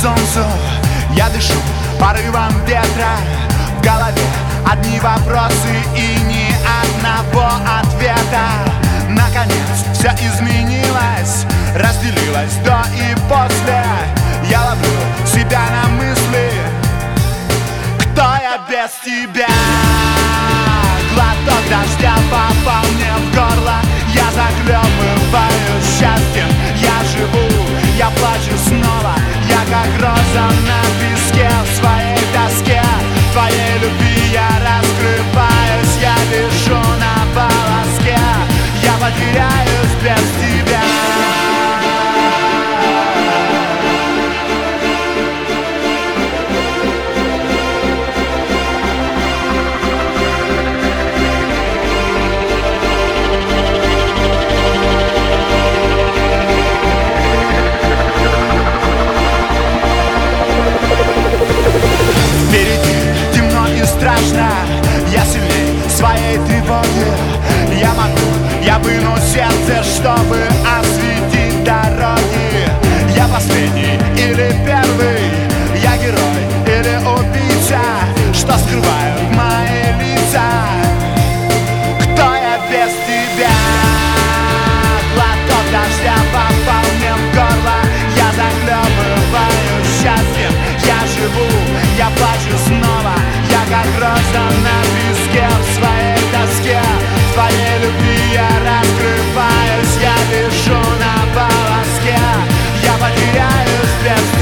солнцу я дышу порывом ветра. В голове одни вопросы и ни одного ответа. Наконец все изменилось, разделилось до и после. Я ловлю себя на мысли: кто я без тебя? Глоток дождя попал мне в горло. Я захлебываюсь счастьем, я живу, я плачу снова. Я как роза на песке в своей тоске. В твоей любви я раскрываюсь, я вижу на волоске. Я потеряюсь без тебя. Впереди темно и страшно, я сильней своей тревоги. Я могу, я выну сердце, чтобы осветить дороги. Я последний или первый, я герой или убийца, что скрывают мои лица. Кто я без тебя? Глоток дождя попал мне в горло. Я захлебываюсь счастьем, я живу, я плачу снова. Я как роза на песке в своей тоске. В твоей любви я раскрываюсь, я вижу на волоске. Я потеряюсь без тебя.